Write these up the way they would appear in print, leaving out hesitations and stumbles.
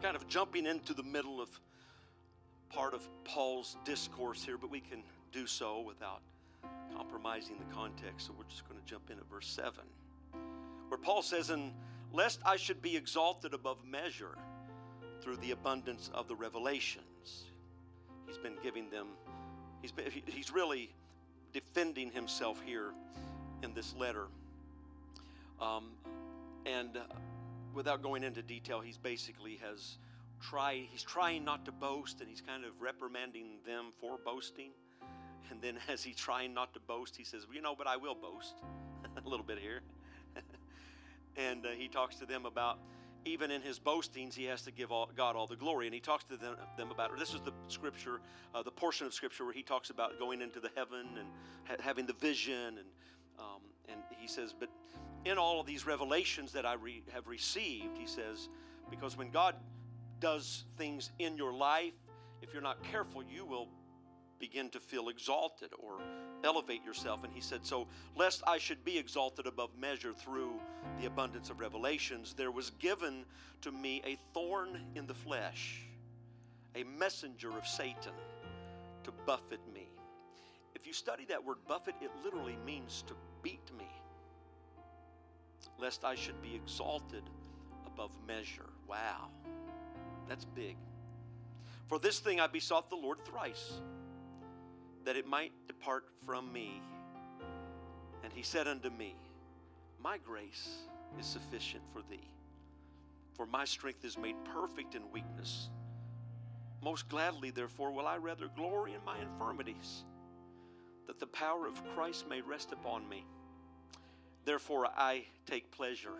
kind of jumping into the middle of part of Paul's discourse here, but we can do so without compromising the context. So we're just going to jump in at verse 7, where Paul says, "And lest I should be exalted above measure through the abundance of the revelations." He's been giving them, he's really defending himself here in this letter. And without going into detail, he's trying not to boast, and he's kind of reprimanding them for boasting. And then as he's trying not to boast, he says, but I will boast a little bit here. And he talks to them about, even in his boastings, he has to give God all the glory. And he talks to them about, this is the scripture, the portion of scripture where he talks about going into the heaven and having the vision. And he says, but in all of these revelations that I have received, he says, because when God does things in your life, if you're not careful, you will begin to feel exalted or elevate yourself. And he said, so lest I should be exalted above measure through the abundance of revelations, there was given to me a thorn in the flesh, a messenger of Satan to buffet me. If you study that word buffet, it literally means to beat me, lest I should be exalted above measure. Wow, that's big. For this thing I besought the Lord thrice, that it might depart from me. And he said unto me, my grace is sufficient for thee, for my strength is made perfect in weakness. Most gladly, therefore, will I rather glory in my infirmities, that the power of Christ may rest upon me. Therefore, I take pleasure.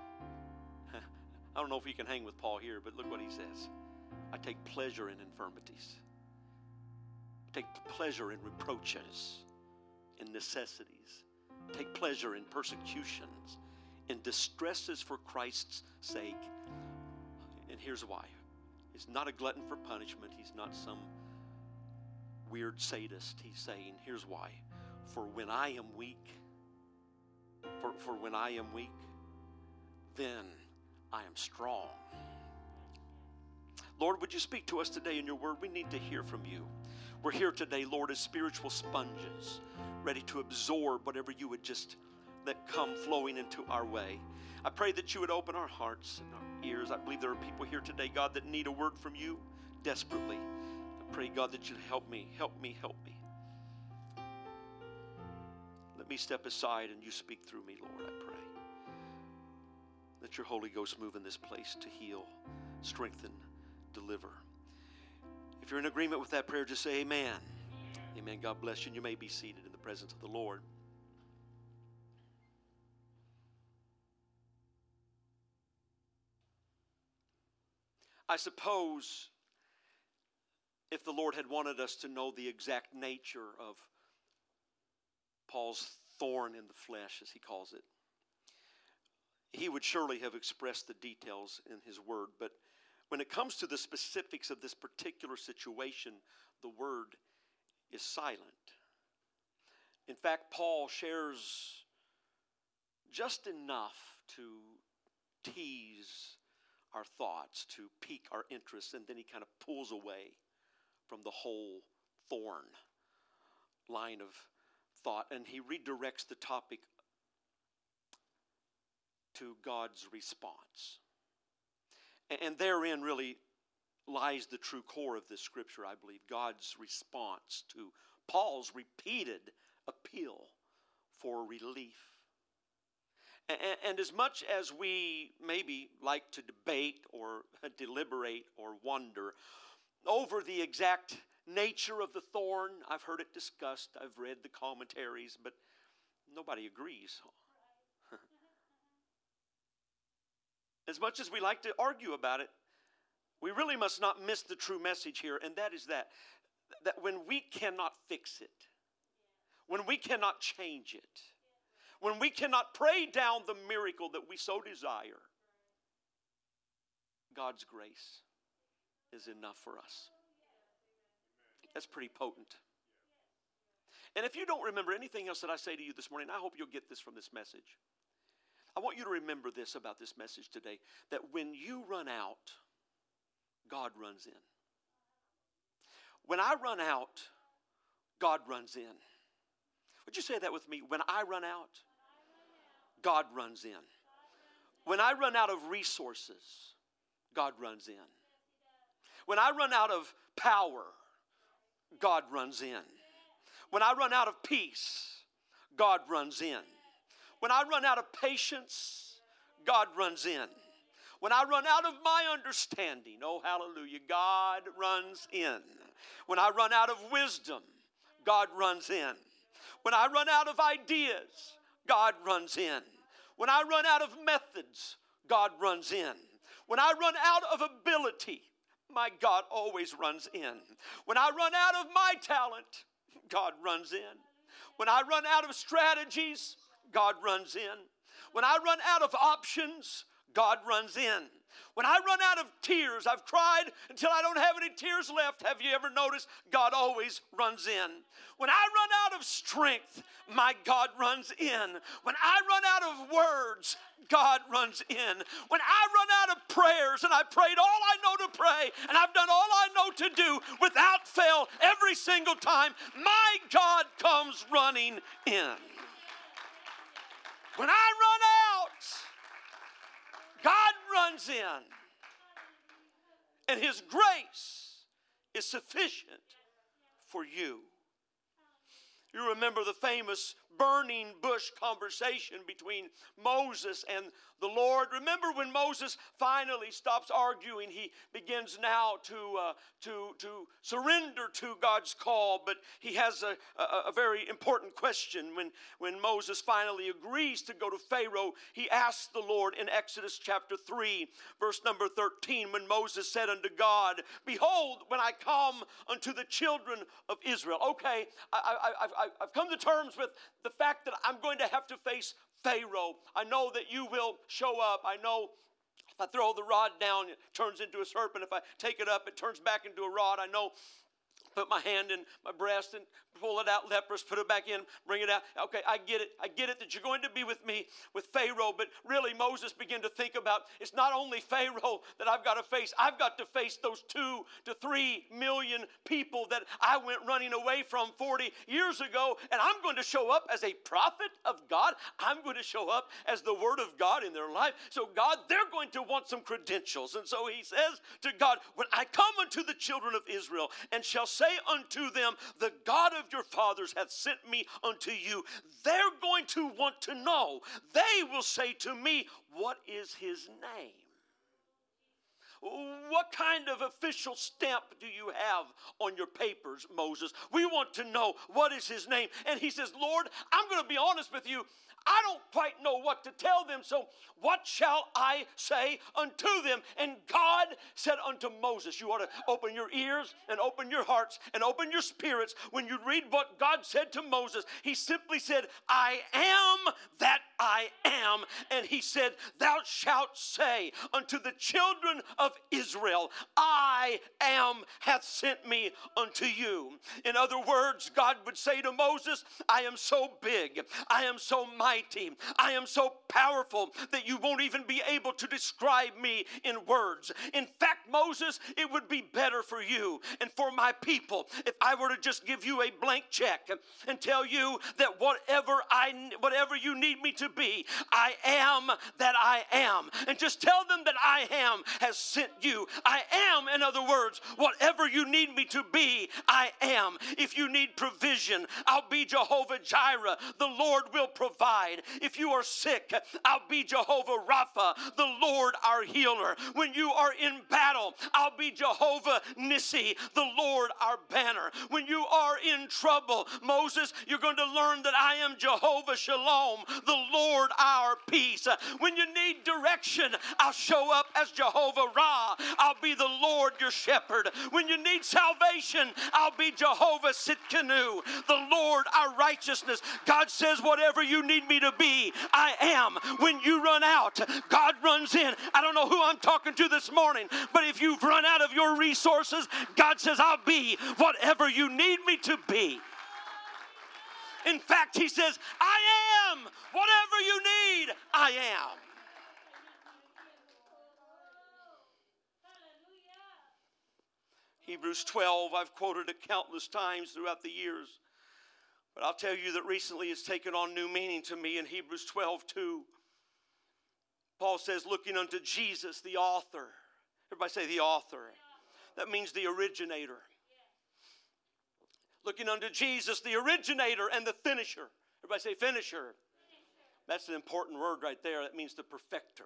I don't know if you can hang with Paul here, but look what he says. I take pleasure in infirmities. Take pleasure in reproaches, in necessities. Take pleasure in persecutions, in distresses for Christ's sake. And here's why. He's not a glutton for punishment. He's not some weird sadist. He's saying, here's why. For when I am weak, for when I am weak, then I am strong. Lord, would you speak to us today in your word? We need to hear from you. We're here today, Lord, as spiritual sponges, ready to absorb whatever you would just let come flowing into our way. I pray that you would open our hearts and our ears. I believe there are people here today, God, that need a word from you desperately. I pray, God, that you'd help me. Let me step aside and you speak through me, Lord, I pray. Let your Holy Ghost move in this place to heal, strengthen, deliver. If you're in agreement with that prayer, just say amen. Amen. God bless you. And you may be seated in the presence of the Lord. I suppose if the Lord had wanted us to know the exact nature of Paul's thorn in the flesh, as he calls it, he would surely have expressed the details in his word. But when it comes to the specifics of this particular situation, the word is silent. In fact, Paul shares just enough to tease our thoughts, to pique our interest, and then he kind of pulls away from the whole thorn line of thought, and he redirects the topic to God's response. And therein really lies the true core of this scripture, I believe, God's response to Paul's repeated appeal for relief. And as much as we maybe like to debate or deliberate or wonder over the exact nature of the thorn, I've heard it discussed, I've read the commentaries, but nobody agrees. As much as we like to argue about it, we really must not miss the true message here, and that is that when we cannot fix it, when we cannot change it, when we cannot pray down the miracle that we so desire, God's grace is enough for us. That's pretty potent. And if you don't remember anything else that I say to you this morning, I hope you'll get this from this message. I want you to remember this about this message today, that when you run out God runs in. When I run out, God runs in. Would you say that with me? When I run out, God runs in. When I run out of resources, God runs in. When I run out of power, God runs in. When I run out of peace, God runs in. When I run out of patience, God runs in. When I run out of my understanding, oh hallelujah, God runs in. When I run out of wisdom, God runs in. When I run out of ideas, God runs in. When I run out of methods, God runs in. When I run out of ability, my God always runs in. When I run out of my talent, God runs in. When I run out of strategies, God runs in. When I run out of options, God runs in. When I run out of tears, I've cried until I don't have any tears left. Have you ever noticed? God always runs in. When I run out of strength, my God runs in. When I run out of words, God runs in. When I run out of prayers, and I prayed all I know to pray, and I've done all I know to do without fail every single time, my God comes running in. When I run out, God runs in. And His grace is sufficient for you. You remember the famous burning bush conversation between Moses and the Lord. Remember when Moses finally stops arguing, he begins now to surrender to God's call, but he has a very important question. When Moses finally agrees to go to Pharaoh, he asks the Lord in Exodus chapter 3, verse number 13, when Moses said unto God, behold, when I come unto the children of Israel. Okay, I've come to terms with the fact that I'm going to have to face Pharaoh. I know that you will show up. I know if I throw the rod down, it turns into a serpent. If I take it up, it turns back into a rod. I know. Put my hand in my breast and pull it out, leprous, put it back in, bring it out. Okay, I get it. I get it that you're going to be with me with Pharaoh, but really Moses began to think about, it's not only Pharaoh that I've got to face. I've got to face those 2 to 3 million people that I went running away from 40 years ago, and I'm going to show up as a prophet of God. I'm going to show up as the word of God in their life. So God, they're going to want some credentials. And so he says to God, when I come unto the children of Israel and shall say unto them, the God of your fathers hath sent me unto you, they're going to want to know. They will say to me, what is his name? What kind of official stamp do you have on your papers, Moses? We want to know, what is his name? And he says, Lord, I'm going to be honest with you. I don't quite know what to tell them, so what shall I say unto them? And God said unto Moses, you ought to open your ears and open your hearts and open your spirits. When you read what God said to Moses, he simply said, I am that I am. And he said, thou shalt say unto the children of Israel, I am hath sent me unto you. In other words, God would say to Moses, I am so big, I am so mighty, I am so powerful that you won't even be able to describe me in words. In fact, Moses, it would be better for you and for my people if I were to just give you a blank check and tell you that whatever you need me to be, I am that I am. And just tell them that I am has sent you. I am, in other words, whatever you need me to be, I am. If you need provision, I'll be Jehovah Jireh. The Lord will provide. If you are sick, I'll be Jehovah Rapha, the Lord our healer. When you are in battle, I'll be Jehovah Nissi, the Lord our banner. When you are in trouble, Moses, you're going to learn that I am Jehovah Shalom, the Lord our peace. When you need direction, I'll show up as Jehovah Ra. I'll be the Lord your shepherd. When you need salvation, I'll be Jehovah Sitkanu, the Lord our righteousness. God says, whatever you need me to be, I am. When you run out, God runs in. I don't know who I'm talking to this morning, but if you've run out of your resources, God says, I'll be whatever you need me to be. In fact, he says, I am whatever you need, I am. Hebrews 12, I've quoted it countless times throughout the years. But I'll tell you that recently it's taken on new meaning to me in Hebrews 12:2. Paul says, looking unto Jesus, the author. Everybody say the author. That means the originator. Looking unto Jesus, the originator and the finisher. Everybody say finisher. That's an important word right there. That means the perfecter.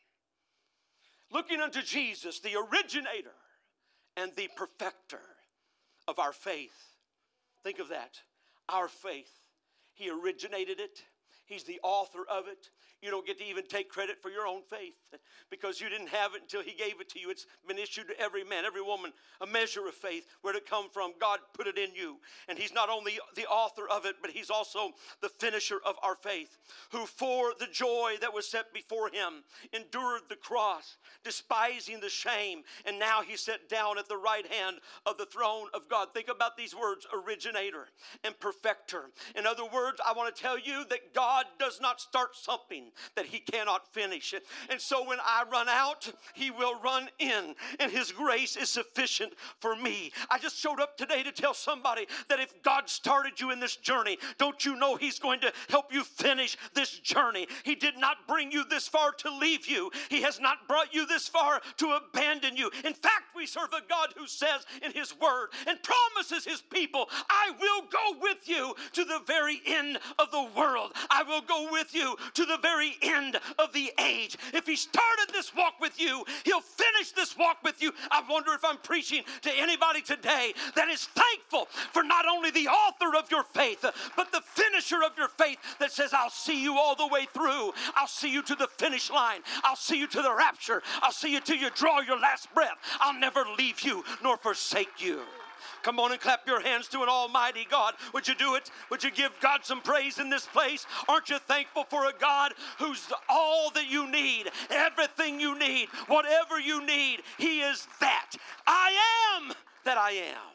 Looking unto Jesus, the originator and the perfecter of our faith. Think of that. Our faith. He originated it. He's the author of it. You don't get to even take credit for your own faith because you didn't have it until He gave it to you. It's been issued to every man, every woman, a measure of faith. Where'd it come from? God put it in you. And He's not only the author of it, but He's also the finisher of our faith, who for the joy that was set before Him endured the cross, despising the shame, and now He sat down at the right hand of the throne of God. Think about these words, originator and perfecter. In other words, I want to tell you that God does not start something that He cannot finish. And so when I run out, He will run in, and His grace is sufficient for me. I just showed up today to tell somebody that if God started you in this journey, don't you know He's going to help you finish this journey? He did not bring you this far to leave you. He has not brought you this far to abandon you. In fact, we serve a God who says in His word and promises His people, I will go with you to the very end of the world. I will go with you to the very end of the age. If He started this walk with you, He'll finish this walk with you. I wonder if I'm preaching to anybody today that is thankful for not only the author of your faith, but the finisher of your faith that says, I'll see you all the way through. I'll see you to the finish line. I'll see you to the rapture. I'll see you till you draw your last breath. I'll never leave you nor forsake you. Come on and clap your hands to an almighty God. Would you do it? Would you give God some praise in this place? Aren't you thankful for a God who's all that you need, everything you need, whatever you need? He is that. I am that I am.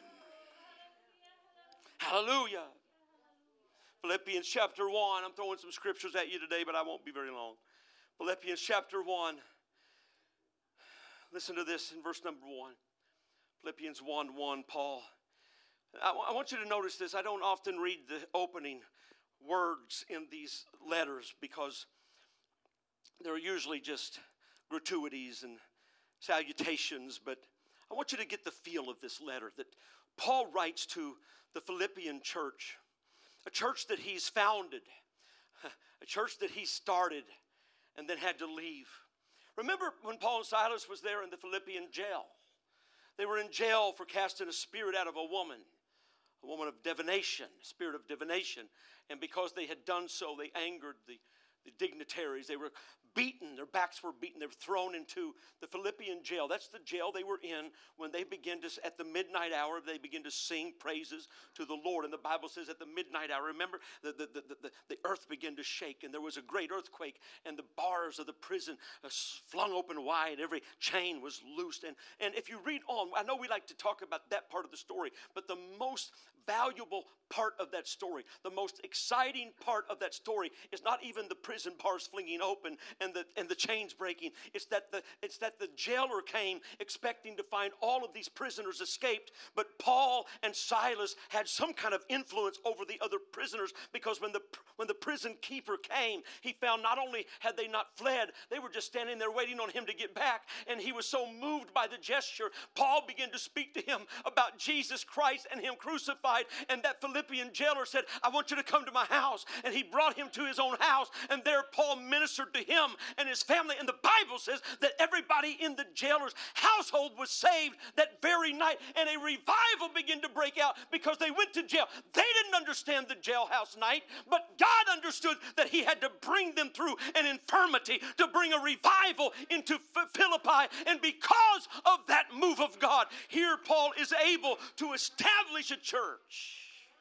Hallelujah. Philippians chapter 1. I'm throwing some scriptures at you today, but I won't be very long. Philippians chapter 1. Listen to this in verse number 1. Philippians 1:1, Paul. I want you to notice this. I don't often read the opening words in these letters because they're usually just gratuities and salutations, but I want you to get the feel of this letter that Paul writes to the Philippian church, a church that he's founded, a church that he started and then had to leave. Remember when Paul and Silas was there in the Philippian jail? They were in jail for casting a spirit out of a woman of divination, a spirit of divination. And because they had done so, they angered the dignitaries. They were beaten. Their backs were beaten. They were thrown into the Philippian jail. That's the jail they were in when they began to, at the midnight hour, they began to sing praises to the Lord. And the Bible says at the midnight hour, remember, the earth began to shake, and there was a great earthquake, and the bars of the prison flung open wide. Every chain was loosed. And if you read on, I know we like to talk about that part of the story, but the most valuable part of that story, the most exciting part of that story is not even the prison bars flinging open and the chains breaking. It's that the jailer came expecting to find all of these prisoners escaped, but Paul and Silas had some kind of influence over the other prisoners, because when the prison keeper came, he found not only had they not fled, they were just standing there waiting on him to get back. And he was so moved by the gesture, Paul began to speak to him about Jesus Christ and Him crucified. And that Philippian jailer said, I want you to come to my house. And he brought him to his own house, and there Paul ministered to him and his family. And the Bible says that everybody in the jailer's household was saved that very night, and a revival began to break out because they went to jail. They didn't understand the jailhouse night, but God understood that He had to bring them through an infirmity to bring a revival into Philippi. And because of that move of God, here Paul is able to establish a church.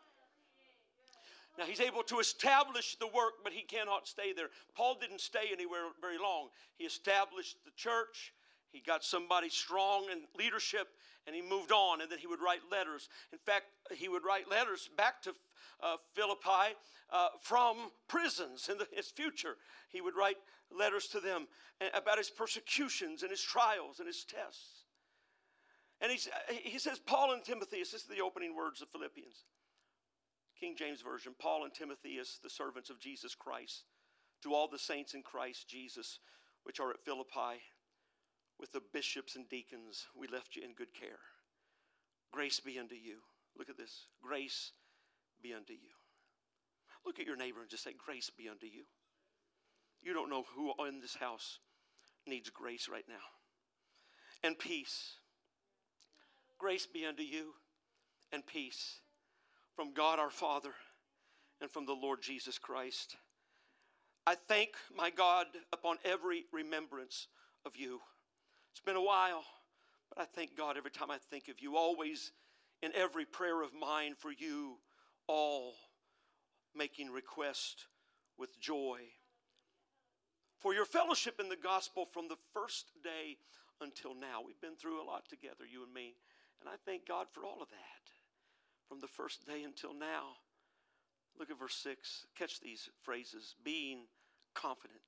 Now, he's able to establish the work, but he cannot stay there. Paul didn't stay anywhere very long. He established the church. He got somebody strong in leadership, and he moved on, and then he would write letters. In fact, he would write letters back to Philippi from prisons in his future. He would write letters to them about his persecutions and his trials and his tests. And he says, Paul and Timotheus, this is the opening words of Philippians. King James Version, Paul and Timotheus, the servants of Jesus Christ, to all the saints in Christ Jesus, which are at Philippi, with the bishops and deacons, we left you in good care. Grace be unto you. Look at this. Grace be unto you. Look at your neighbor and just say, grace be unto you. You don't know who in this house needs grace right now. And peace. Grace be unto you and peace from God our Father and from the Lord Jesus Christ. I thank my God upon every remembrance of you. It's been a while, but I thank God every time I think of you, always in every prayer of mine for you, all making request with joy for your fellowship in the gospel from the first day until now. We've been through a lot together, you and me, and I thank God for all of that. From the first day until now. Look at verse 6. Catch these phrases. Being confident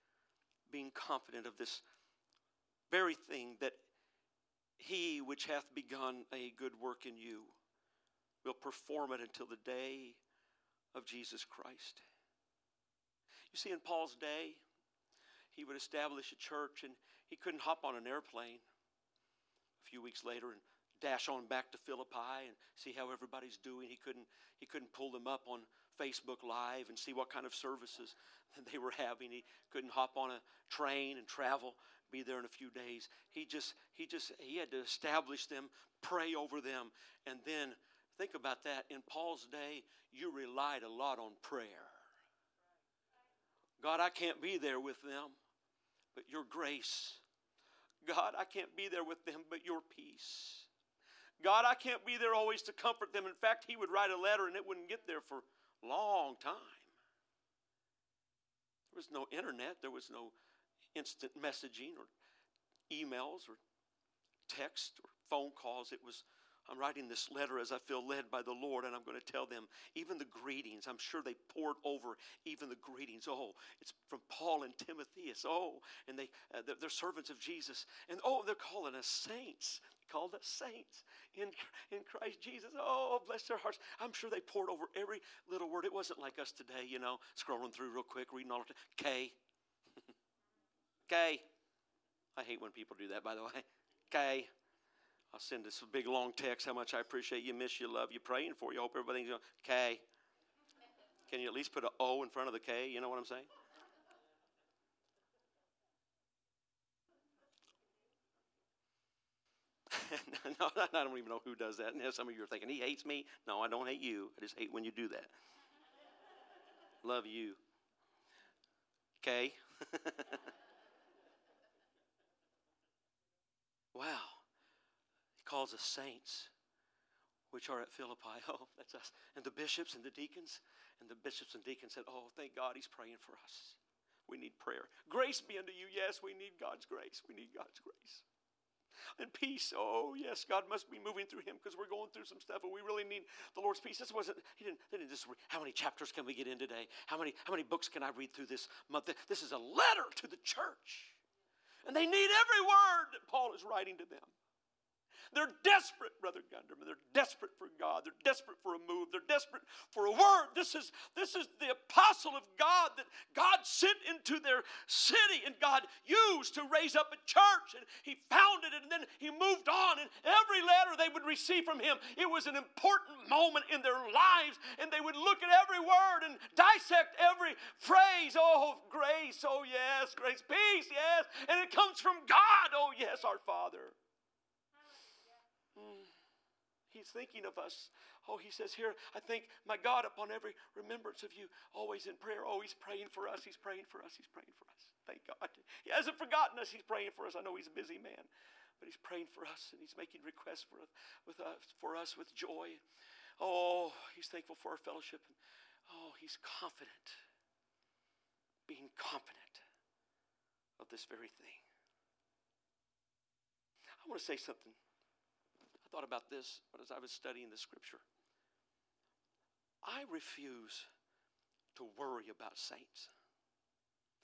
of this very thing, that he which hath begun a good work in you will perform it until the day of Jesus Christ. You see, in Paul's day, he would establish a church and he couldn't hop on an airplane a few weeks later and dash on back to Philippi and see how everybody's doing. He couldn't pull them up on Facebook Live and see what kind of services they were having. He couldn't hop on a train and travel, be there in a few days. He had to establish them, pray over them, and then think about that. In Paul's day, you relied a lot on prayer. God, I can't be there with them, but your grace. God, I can't be there with them, but your peace. God, I can't be there always to comfort them. In fact, he would write a letter and it wouldn't get there for a long time. There was no internet. There was no instant messaging or emails or text or phone calls. It was, I'm writing this letter as I feel led by the Lord, and I'm going to tell them even the greetings. I'm sure they poured over even the greetings. Oh, it's from Paul and Timotheus. Oh, and they're servants of Jesus. And oh, they're calling us saints. They called us saints in Christ Jesus. Oh, bless their hearts. I'm sure they poured over every little word. It wasn't like us today, scrolling through real quick, reading all of it. K. K. I hate when people do that, by the way. K. I'll send this big long text, how much I appreciate you, miss you, love you, praying for you. I hope everything's going, K. Can you at least put an O in front of the K? You know what I'm saying? No, I don't even know who does that. And some of you are thinking, he hates me. No, I don't hate you. I just hate when you do that. Love you. K. Wow. He calls us saints, which are at Philippi. Oh, that's us. And the bishops and the deacons. And the bishops and deacons said, oh, thank God he's praying for us. We need prayer. Grace be unto you. Yes, we need God's grace. We need God's grace. And peace. Oh, yes, God must be moving through him because we're going through some stuff and we really need the Lord's peace. This wasn't, they didn't just read, how many chapters can we get in today? How many books can I read through this month? This is a letter to the church. And they need every word that Paul is writing to them. They're desperate, Brother Gunderman. They're desperate for God. They're desperate for a move. They're desperate for a word. This is the apostle of God that God sent into their city and God used to raise up a church. And he founded it and then he moved on. And every letter they would receive from him, it was an important moment in their lives. And they would look at every word and dissect every phrase. Oh, grace. Oh, yes. Grace. Peace. Yes. And it comes from God. Oh, yes, our Father. He's thinking of us. Oh, he says here, I thank my God upon every remembrance of you, always in prayer. Oh, he's praying for us. He's praying for us. He's praying for us. Thank God. He hasn't forgotten us. He's praying for us. I know he's a busy man, but he's praying for us, and he's making requests for us with joy. Oh, he's thankful for our fellowship. Oh, he's confident, being confident of this very thing. I want to say something. Thought about this as I was studying the scripture. I refuse to worry about saints.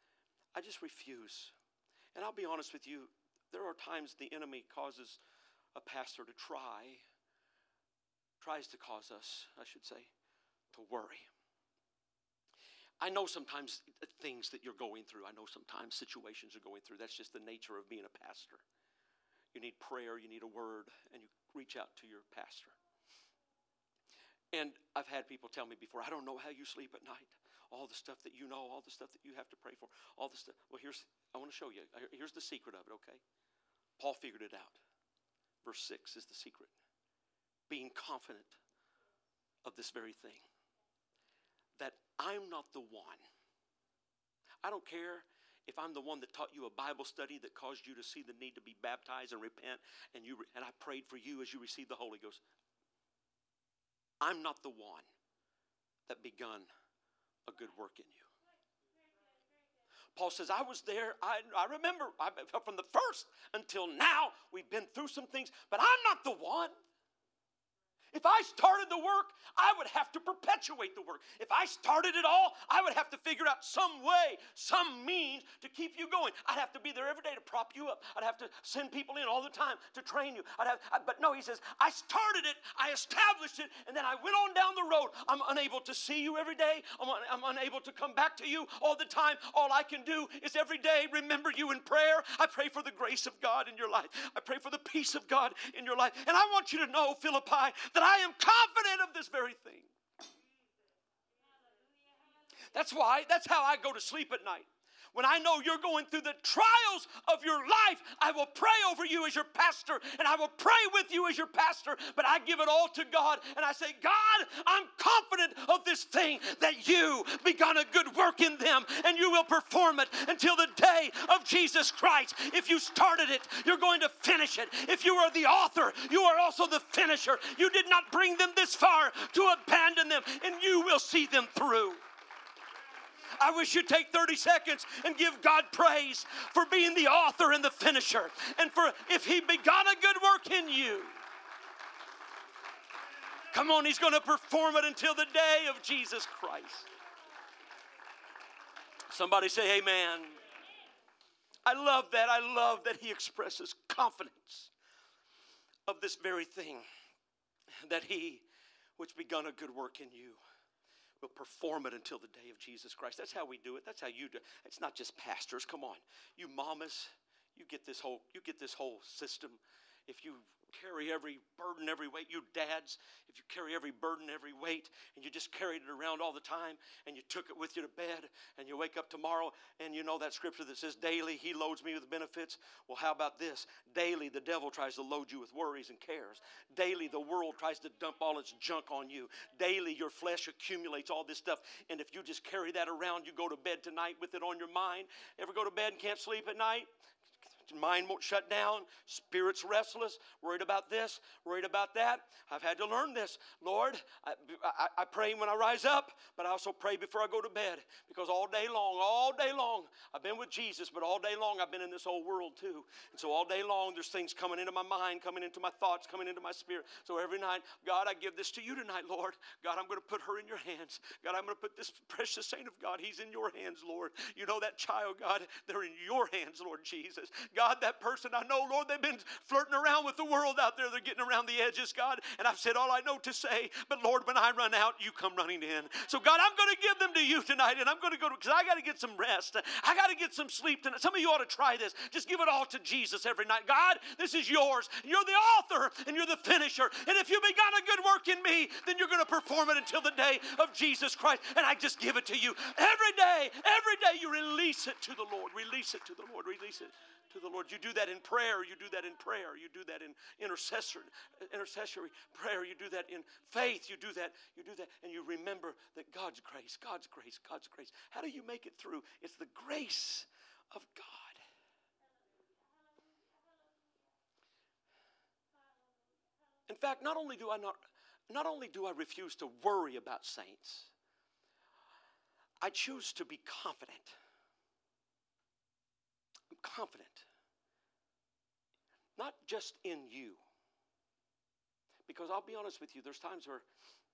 I just refuse. And I'll be honest with you, there are times the enemy causes a pastor to tries to cause us, I should say, to worry. I know sometimes things that you're going through. I know sometimes situations you're going through. That's just the nature of being a pastor. You need prayer, you need a word, and you reach out to your pastor. And I've had people tell me before, I don't know how you sleep at night. All the stuff that you know, all the stuff that you have to pray for, all the stuff. Well, I want to show you. Here's the secret of it, okay? Paul figured it out. Verse 6 is the secret. Being confident of this very thing, that I'm not the one. I don't care if I'm the one that taught you a Bible study that caused you to see the need to be baptized and repent, and I prayed for you as you received the Holy Ghost. I'm not the one that begun a good work in you. Paul says, I was there. I remember from the first until now, we've been through some things, but I'm not the one. If I started the work, I would have to perpetuate the work. If I started it all, I would have to figure out some way, some means to keep you going. I'd have to be there every day to prop you up. I'd have to send people in all the time to train you. But no, he says, I started it, I established it, and then I went on down the road. I'm unable to see you every day. I'm unable to come back to you all the time. All I can do is every day remember you in prayer. I pray for the grace of God in your life. I pray for the peace of God in your life. And I want you to know, Philippi, that I am confident of this very thing. That's how I go to sleep at night. When I know you're going through the trials of your life, I will pray over you as your pastor, and I will pray with you as your pastor, but I give it all to God, and I say, God, I'm confident of this thing, that you begun a good work in them, and you will perform it until the day of Jesus Christ. If you started it, you're going to finish it. If you are the author, you are also the finisher. You did not bring them this far to abandon them, and you will see them through. I wish you'd take 30 seconds and give God praise for being the author and the finisher. And for if he begun a good work in you, come on, he's going to perform it until the day of Jesus Christ. Somebody say amen. I love that. I love that he expresses confidence of this very thing, that he which begun a good work in you will perform it until the day of Jesus Christ. That's how we do it. That's how you do it. It's not just pastors. Come on. You mamas, you get this whole system. If you carry every burden, every weight, you dads, if you carry every burden, every weight, and you just carried it around all the time, and you took it with you to bed, and you wake up tomorrow, and you know that scripture that says, daily he loads me with benefits. Well, how about this? Daily the devil tries to load you with worries and cares. Daily the world tries to dump all its junk on you. Daily your flesh accumulates all this stuff, and if you just carry that around, you go to bed tonight with it on your mind. Ever go to bed and can't sleep at night? Mind won't shut down, spirit's restless, worried about this, worried about that. I've had to learn this. Lord, I pray when I rise up, but I also pray before I go to bed, because all day long, I've been with Jesus, but all day long I've been in this old world too. And so all day long there's things coming into my mind, coming into my thoughts, coming into my spirit. So every night, God, I give this to you tonight, Lord. God, I'm going to put her in your hands. God, I'm going to put this precious saint of God, he's in your hands, Lord. You know that child, God, they're in your hands, Lord Jesus. God, that person I know, Lord, they've been flirting around with the world out there. They're getting around the edges, God. And I've said all I know to say. But Lord, when I run out, you come running in. So God, I'm going to give them to you tonight. And I'm going to go because I got to get some rest. I got to get some sleep tonight. Some of you ought to try this. Just give it all to Jesus every night. God, this is yours. You're the author and you're the finisher. And if you begun a good work in me, then you're going to perform it until the day of Jesus Christ. And I just give it to you. Every day you release it to the Lord. Release it to the Lord. Release it to the Lord. You do that in prayer. You do that in prayer. You do that in intercessory prayer. You do that in faith. You do that, and you remember that God's grace. How do you make it through? It's the grace of God. In fact, not only do I refuse to worry about saints, I choose to be confident. I'm confident. Not just in you. Because I'll be honest with you, there's times where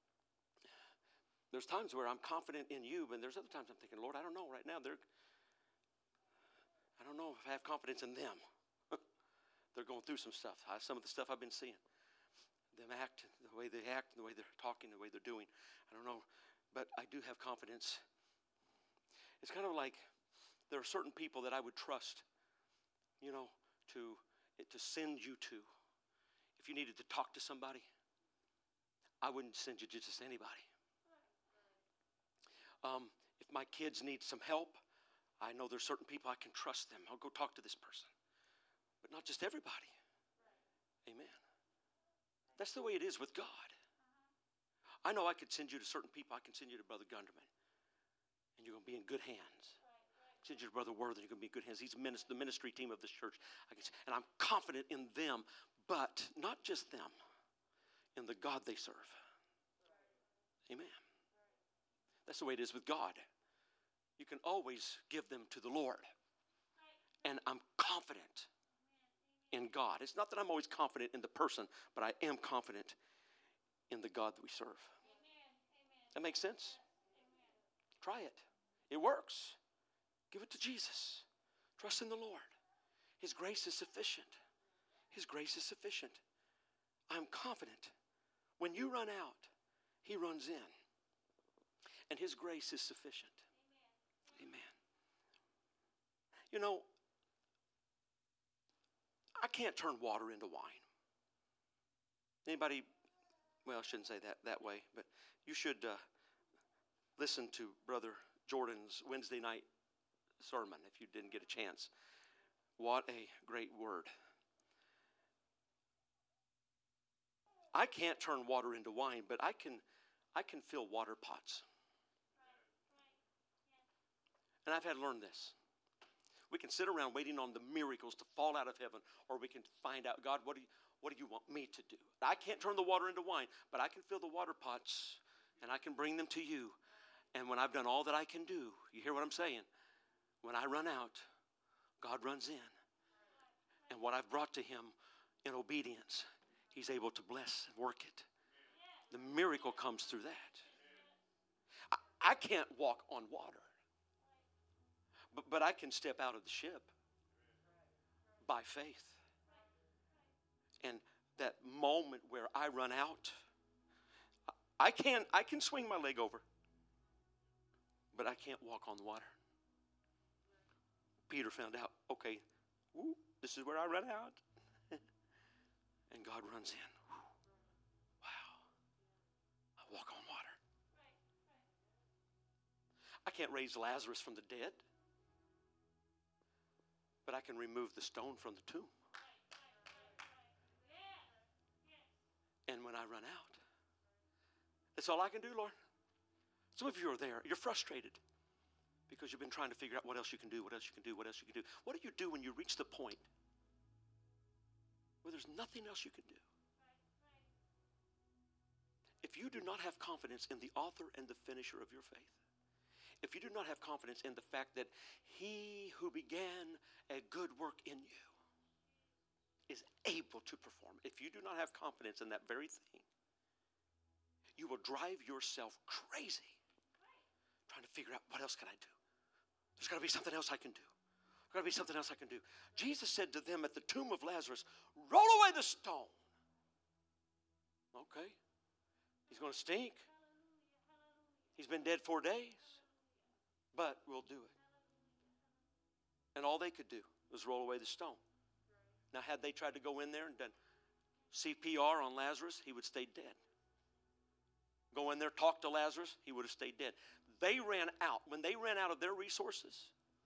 I'm confident in you, but there's other times I'm thinking, Lord, I don't know right now. I don't know if I have confidence in them. They're going through some stuff. Some of the stuff I've been seeing. Them act, the way they act, the way they're talking, the way they're doing. I don't know. But I do have confidence. It's kind of like there are certain people that I would trust, to send you to. If you needed to talk to somebody, I wouldn't send you to just anybody. If my kids need some help, I know there's certain people I can trust them. I'll go talk to this person. But not just everybody. Amen. That's the way it is with God. I know I could send you to certain people. I can send you to Brother Gunderman. And you're going to be in good hands. Send you to Brother Worthen. You're going to be in good hands. He's the ministry team of this church. And I'm confident in them, but not just them, in the God they serve. Amen. That's the way it is with God. You can always give them to the Lord. And I'm confident in God. It's not that I'm always confident in the person, but I am confident in the God that we serve. That makes sense? Try it. It works. Give it to Jesus. Trust in the Lord. His grace is sufficient. His grace is sufficient. I'm confident. When you run out, He runs in. And His grace is sufficient. Amen. I can't turn water into wine. Anybody, well, I shouldn't say that way, but you should listen to Brother Jordan's Wednesday night sermon if you didn't get a chance. What a great word. I can't turn water into wine, but I can fill water pots. And I've had to learn this. We can sit around waiting on the miracles to fall out of heaven, or we can find out, God, what do you want me to do? I can't turn the water into wine, but I can fill the water pots, and I can bring them to you. And when I've done all that I can do, you hear what I'm saying? When I run out, God runs in. And what I've brought to Him in obedience, He's able to bless and work it. The miracle comes through that. I can't walk on water. But I can step out of the ship by faith. And that moment where I run out, I can swing my leg over, but I can't walk on the water. Peter found out, okay, this is where I run out. And God runs in. Wow. I walk on water. I can't raise Lazarus from the dead, but I can remove the stone from the tomb. And when I run out, that's all I can do, Lord. Some of you are there. You're frustrated because you've been trying to figure out what else you can do, what else you can do, what else you can do. What do you do when you reach the point where there's nothing else you can do? If you do not have confidence in the author and the finisher of your faith, if you do not have confidence in the fact that He who began a good work in you is able to perform, if you do not have confidence in that very thing, you will drive yourself crazy trying to figure out, what else can I do? There's got to be something else I can do. There's got to be something else I can do. Jesus said to them at the tomb of Lazarus, roll away the stone. Okay. He's going to stink. He's been dead 4 days. But we'll do it. And all they could do was roll away the stone. Now, had they tried to go in there and done CPR on Lazarus, he would stay dead. Go in there, talk to Lazarus, he would have stayed dead. They ran out. When they ran out of their resources,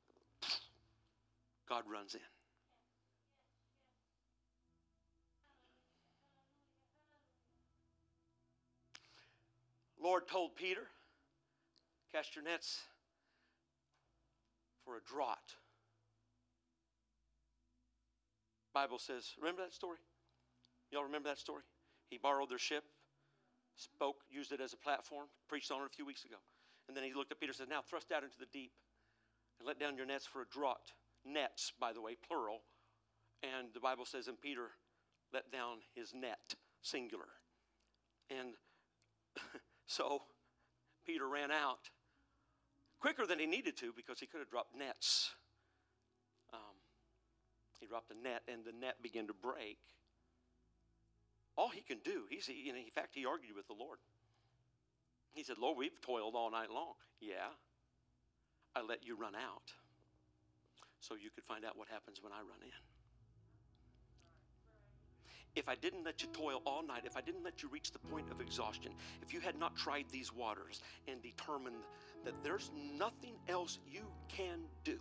God runs in. Lord told Peter, cast your nets for a draught. Bible says, remember that story? Y'all remember that story? He borrowed their ship, spoke, used it as a platform, preached on it a few weeks ago. And then he looked at Peter and said, now thrust out into the deep and let down your nets for a draught. Nets, by the way, plural. And the Bible says, and Peter let down his net, singular. And so Peter ran out quicker than he needed to because he could have dropped nets. He He dropped a net, and the net began to break. All he can do, in fact, he argued with the Lord. He said, Lord, we've toiled all night long. Yeah, I let you run out so you could find out what happens when I run in. If I didn't let you toil all night, if I didn't let you reach the point of exhaustion, if you had not tried these waters and determined that there's nothing else you can do,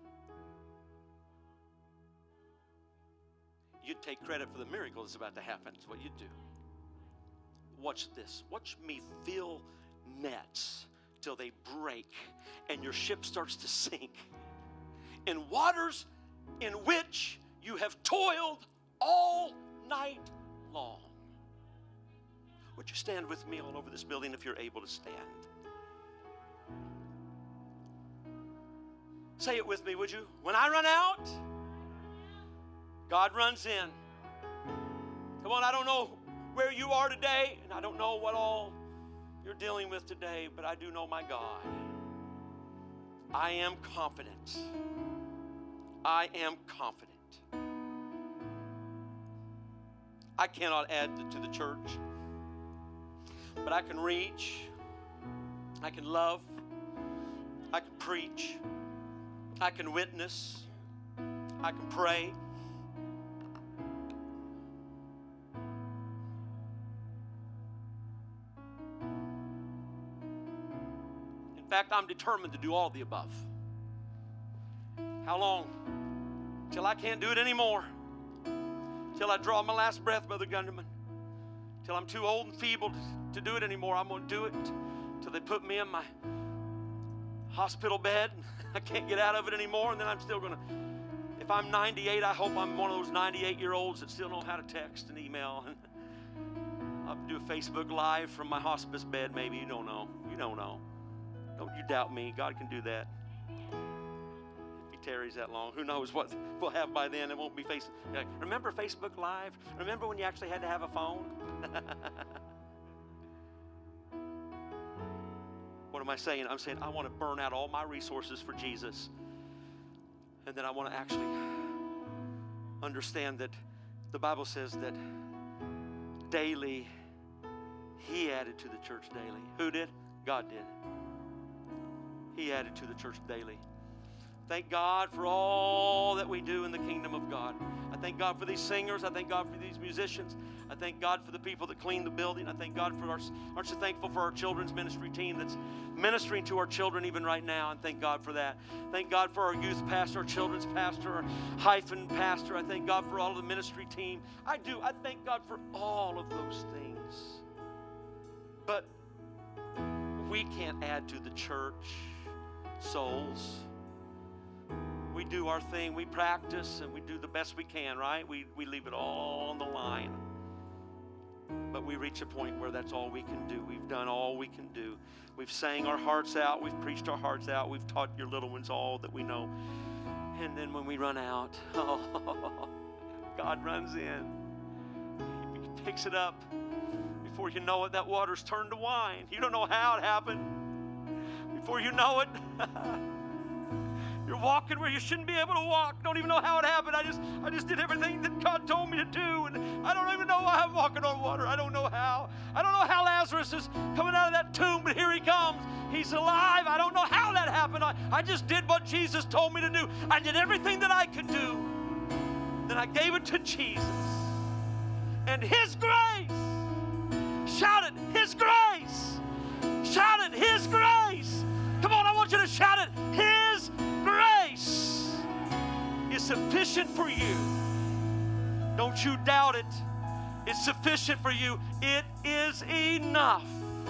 you'd take credit for the miracle that's about to happen, is what you'd do. Watch this. Watch me fill nets till they break and your ship starts to sink in waters in which you have toiled all night long. Would you stand with me all over this building if you're able to stand? Say it with me, would you? When I run out, God runs in. Come on, I don't know where you are today, and I don't know what all you're dealing with today, but I do know my God. I am confident. I am confident. I cannot add to the church, but I can reach, I can love, I can preach, I can witness, I can pray. In fact, I'm determined to do all the above. How long? Till I can't do it anymore. Till I draw my last breath, Brother Gunderman. Till I'm too old and feeble to do it anymore. I'm going to do it till they put me in my hospital bed. I can't get out of it anymore, and then I'm still going to, if I'm 98, I hope I'm one of those 98-year-olds that still know how to text and email. I'll do a Facebook Live from my hospice bed maybe. You don't know. You don't know. Don't you doubt me. God can do that. Tarries that long. Who knows what we'll have by then? It won't be Remember Facebook Live? Remember when you actually had to have a phone? What am I saying? I'm saying I want to burn out all my resources for Jesus. And then I want to actually understand that the Bible says that daily He added to the church daily. Who did? God did. He added to the church daily. Thank God for all that we do in the kingdom of God. I thank God for these singers. I thank God for these musicians. I thank God for the people that clean the building. I thank God for aren't you thankful for our children's ministry team that's ministering to our children even right now? And thank God for that. Thank God for our youth pastor, our children's pastor, our hyphen pastor. I thank God for all of the ministry team. I do. I thank God for all of those things. But we can't add to the church souls. We do our thing, we practice, and we do the best we can, right? We leave it all on the line. But we reach a point where that's all we can do. We've done all we can do. We've sang our hearts out. We've preached our hearts out. We've taught your little ones all that we know. And then when we run out, God runs in. He picks it up. Before you know it, that water's turned to wine. You don't know how it happened. Before you know it, you're walking where you shouldn't be able to walk. Don't even know how it happened. I just did everything that God told me to do, and I don't even know why I'm walking on water. I don't know how. I don't know how Lazarus is coming out of that tomb, but here he comes. He's alive. I don't know how that happened. I just did what Jesus told me to do. I did everything that I could do. Then I gave it to Jesus. And His grace. Shout it, His grace. Shout it, His grace. Come on, I want you to shout it. His grace is sufficient for you. Don't you doubt it. It's sufficient for you. It is enough.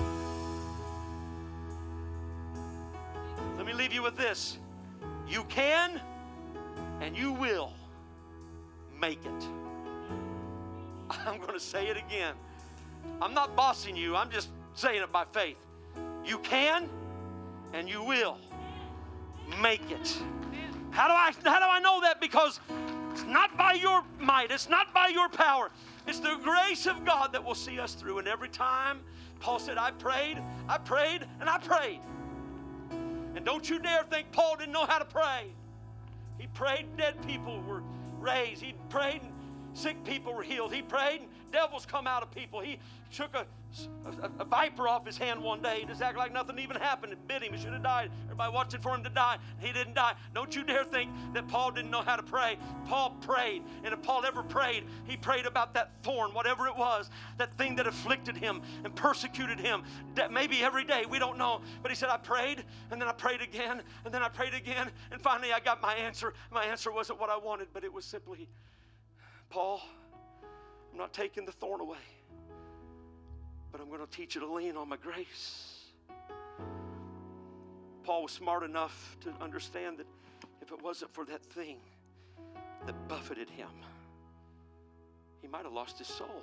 Let me leave you with this. You can and you will make it. I'm going to say it again. I'm not bossing you. I'm just saying it by faith. You can and you will make it. How do I know that? Because it's not by your might. It's not by your power. It's the grace of God that will see us through. And every time, Paul said, I prayed, and I prayed. And don't you dare think Paul didn't know how to pray. He prayed, dead people were raised. He prayed and sick people were healed. He prayed and devils come out of people. He took a viper off his hand one day. He just acted like nothing even happened. It bit him. He should have died. Everybody watching for him to die. He didn't die. Don't you dare think that Paul didn't know how to pray. Paul prayed. And if Paul ever prayed, he prayed about that thorn, whatever it was, that thing that afflicted him and persecuted him. Maybe every day, we don't know. But he said, I prayed, and then I prayed again, and then I prayed again, and finally I got my answer. My answer wasn't what I wanted, but it was simply, Paul, I'm not taking the thorn away, but I'm going to teach you to lean on my grace. Paul was smart enough to understand that if it wasn't for that thing that buffeted him, he might have lost his soul.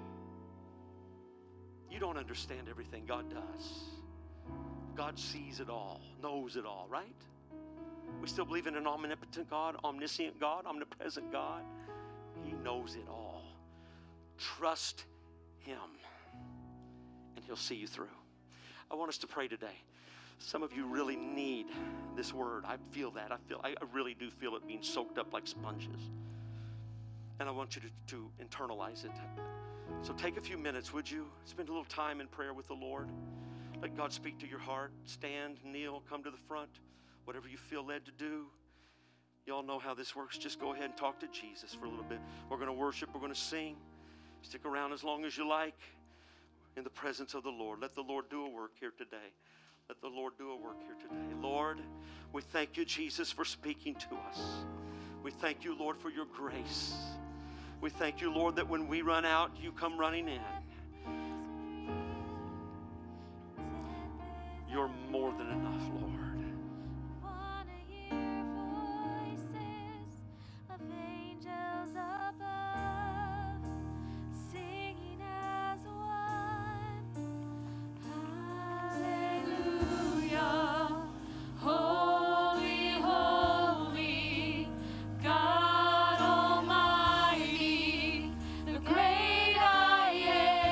You don't understand everything God does. God sees it all, knows it all, right? We still believe in an omnipotent God, omniscient God, omnipresent God. He knows it all. Trust Him, and He'll see you through. I want us to pray today. Some of you really need this word. I feel that. I really do feel it being soaked up like sponges. And I want you to internalize it. So take a few minutes, would you? Spend a little time in prayer with the Lord. Let God speak to your heart. Stand, kneel, come to the front. Whatever you feel led to do. Y'all know how this works. Just go ahead and talk to Jesus for a little bit. We're going to worship. We're going to sing. Stick around as long as you like in the presence of the Lord. Let the Lord do a work here today. Let the Lord do a work here today. Lord, we thank you, Jesus, for speaking to us. We thank you, Lord, for your grace. We thank you, Lord, that when we run out, you come running in. You're more than enough, Lord. God Almighty, the great I am.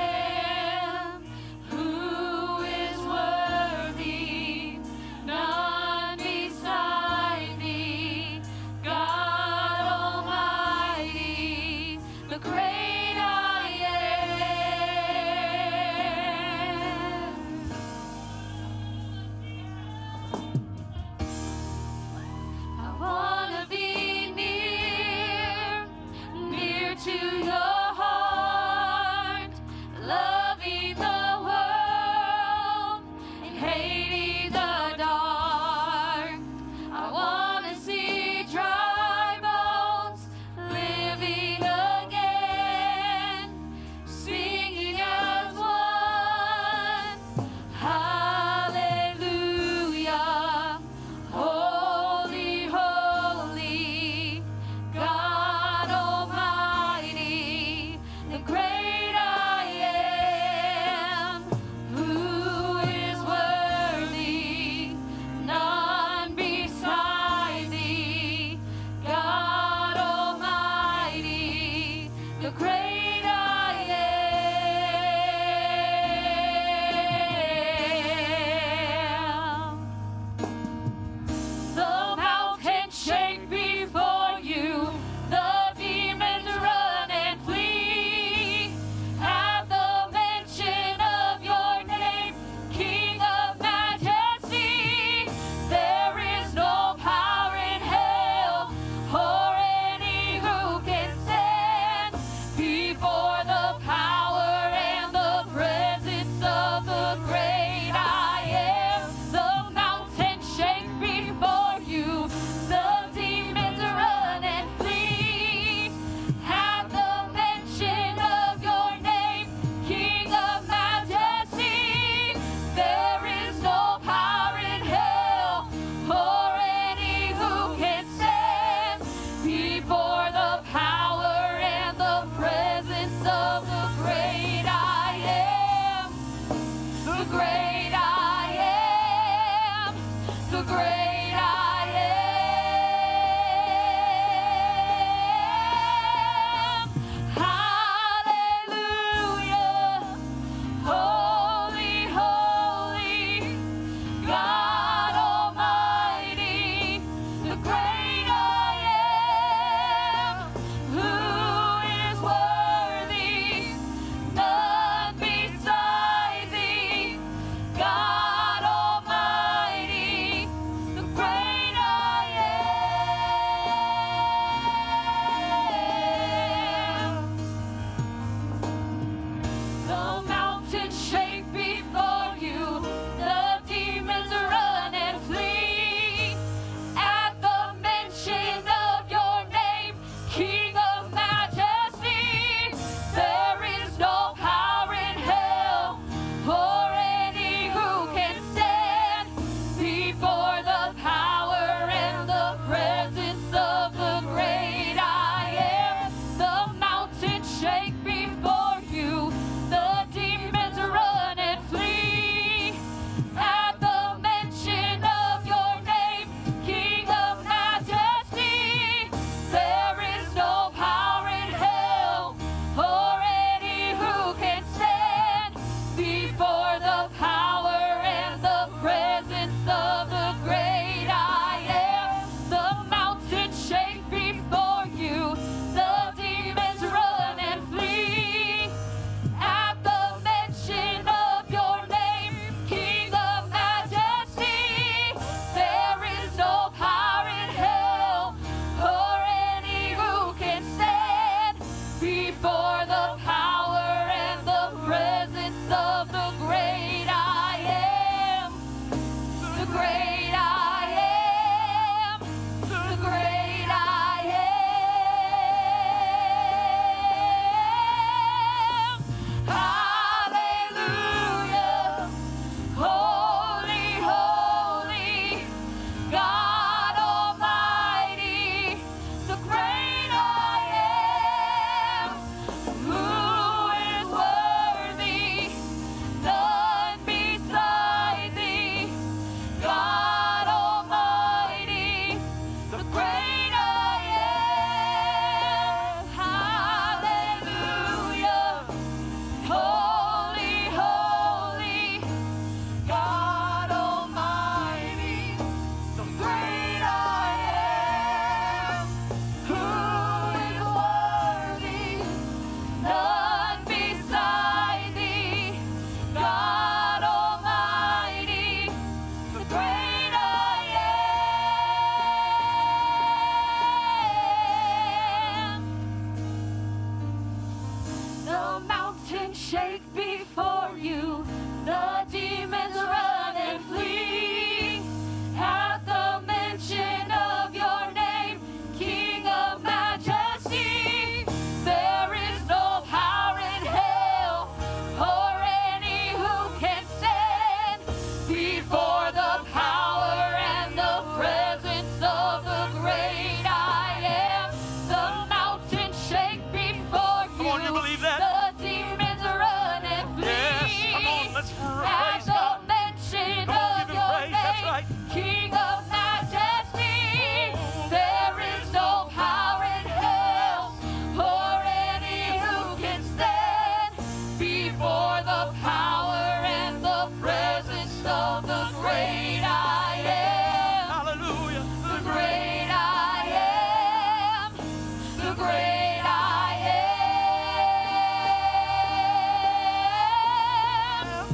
mountains shake before you. The demons run and flee at the mention of your name, King of majesty. There is no power in hell or any who can stand before the power and the presence of the great I am. The mountains shake before you. Come on, you believe that? The demons run and flee. Yes, come on, let's at praise the God. mention Come on, of give him your praise, that's name, right. King of majesty. There is no power in hell or any who can stand before the power and the presence of the great I am. Hallelujah. The great I am. The great I am.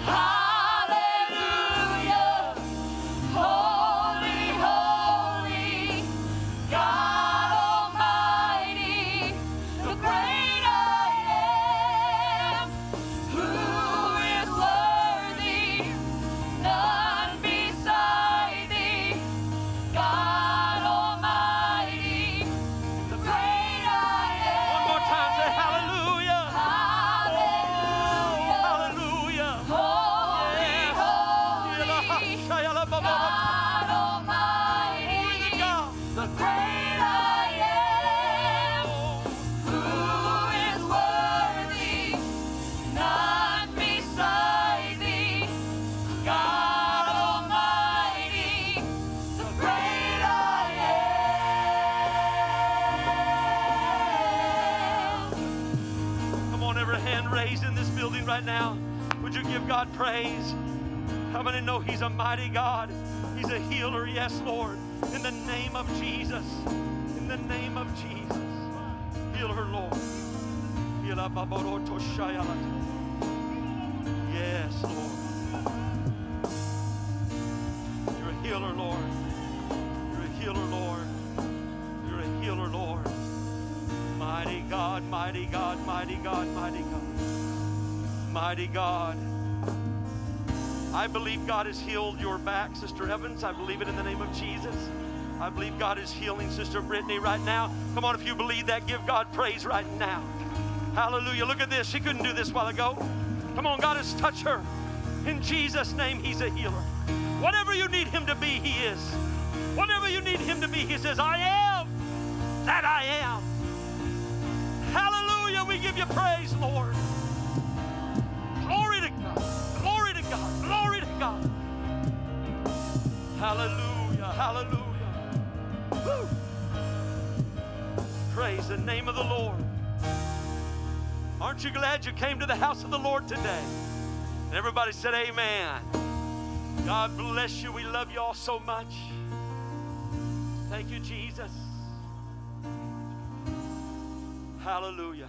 Hallelujah. Holy, holy, God Almighty, the great I am, who is worthy, none beside thee, God Almighty, the great I am. One more time, say hallelujah. Hallelujah. Hallelujah. Holy, Yes. holy, God Almighty, the great I am, who is worthy, none beside thee, God Almighty, the great I am. Come on, every hand raised in this building right now. Would you give God praise? How many know He's a mighty God? He's a healer, yes, Lord. In the name of Jesus. In the name of Jesus. Heal her, Lord. Yes, Lord. You're a healer, Lord. You're a healer, Lord. You're a healer, Lord. Mighty God, mighty God, mighty God, mighty God. Mighty God. I believe God has healed your back, Sister Evans. I believe it in the name of Jesus. I believe God is healing Sister Brittany right now. Come on, if you believe that, give God praise right now. Hallelujah. Look at this. She couldn't do this a while ago. Come on, God has touched her. In Jesus' name, He's a healer. Whatever you need Him to be, He is. Whatever you need Him to be, He says, I am that I am. Hallelujah. We give you praise, Lord. Glory to God. Glory to God. Glory to God. Hallelujah. Hallelujah. Woo. Praise the name of the Lord. Aren't you glad you came to the house of the Lord today? And everybody said amen. God bless you. We love you all so much. Thank you, Jesus. Hallelujah.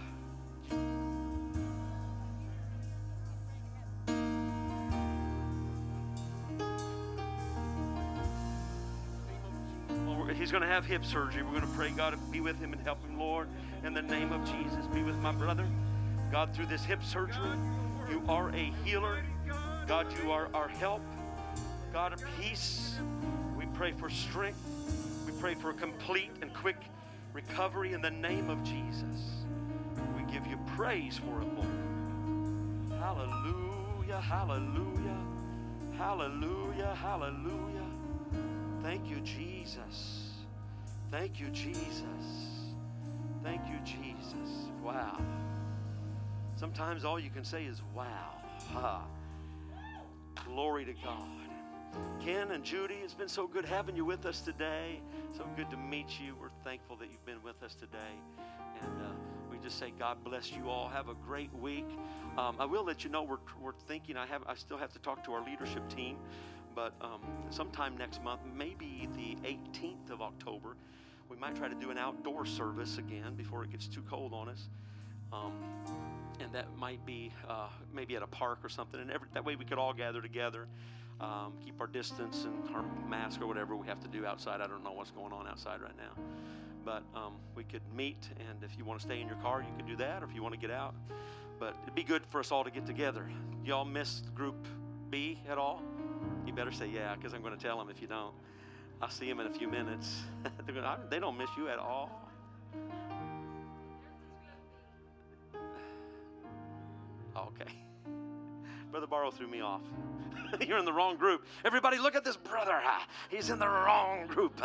He's going to have hip surgery. We're going to pray, God, be with him and help him, Lord. In the name of Jesus, be with my brother. God, through this hip surgery, you are a healer. God, you are our help. God of peace, we pray for strength. We pray for a complete and quick recovery in the name of Jesus. We give you praise for it, Lord. Hallelujah, hallelujah, hallelujah, hallelujah. Thank you, Jesus. Thank you, Jesus. Thank you, Jesus. Wow. Sometimes all you can say is, wow. Ha. Glory to God. Ken and Judy, it's been so good having you with us today. So good to meet you. We're thankful that you've been with us today. And we just say God bless you all. Have a great week. I will let you know we're thinking, I still have to talk to our leadership team. But sometime next month, maybe the 18th of October, we might try to do an outdoor service again before it gets too cold on us. And that might be maybe at a park or something. And that way we could all gather together, keep our distance and our mask or whatever we have to do outside. I don't know what's going on outside right now. But we could meet, and if you want to stay in your car, you can do that. Or if you want to get out, But it'd be good for us all to get together. Y'all miss Group B at all? You better say yeah, because I'm going to tell them if you don't. I'll see them in a few minutes. They don't miss you at all. Okay. Brother Barrow threw me off. You're in the wrong group. Everybody look at this brother. He's in the wrong group.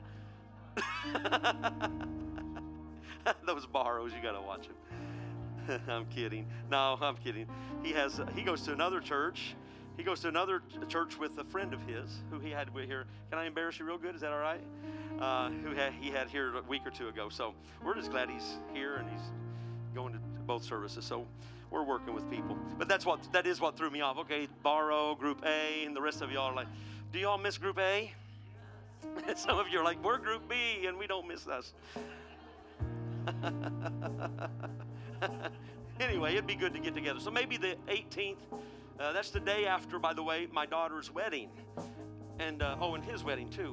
Those Barrows, you got to watch him. I'm kidding. No, I'm kidding. He goes to another church. He goes to another church with a friend of his who he had here. Can I embarrass you real good? Is that all right? He had here a week or two ago. So we're just glad he's here and he's going to both services. So we're working with people. But that is what threw me off. Okay, Barrow, Group A, and the rest of y'all are like, do y'all miss Group A? Some of you are like, we're Group B and we don't miss us. Anyway, it'd be good to get together. So maybe the 18th, that's the day after, by the way, my daughter's wedding. And his wedding too.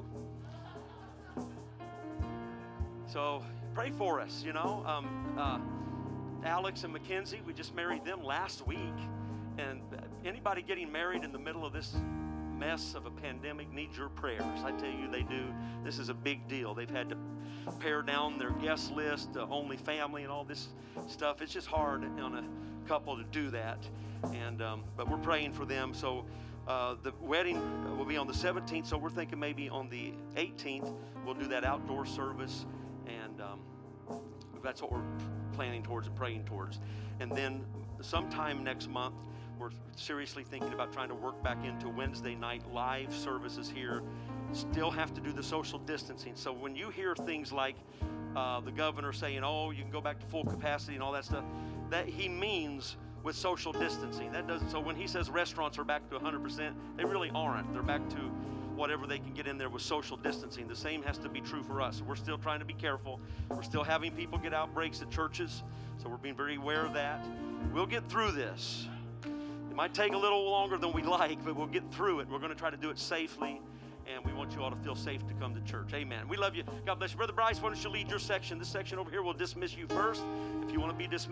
So pray for us, Alex and Mackenzie, we just married them last week. And anybody getting married in the middle of this mess of a pandemic needs your prayers. I tell you, they do. This is a big deal. They've had to pare down their guest list, only family and all this stuff. It's just hard on a couple to do that. And but we're praying for them. So the wedding will be on the 17th. So we're thinking maybe on the 18th we'll do that outdoor service. And that's what we're planning towards and praying towards. And then sometime next month, we're seriously thinking about trying to work back into Wednesday night live services here. Still have to do the social distancing. So when you hear things like the governor saying, oh, you can go back to full capacity and all that stuff, that he means with social distancing. That doesn't. So when he says restaurants are back to 100%, they really aren't. They're back to whatever they can get in there with social distancing. The same has to be true for us. We're still trying to be careful. We're still having people get outbreaks at churches, so we're being very aware of that. We'll get through this. It might take a little longer than we'd like, but we'll get through it. We're going to try to do it safely, and we want you all to feel safe to come to church. Amen. We love you. God bless you. Brother Bryce, why don't you lead your section? This section over here will dismiss you first. If you want to be dismissed,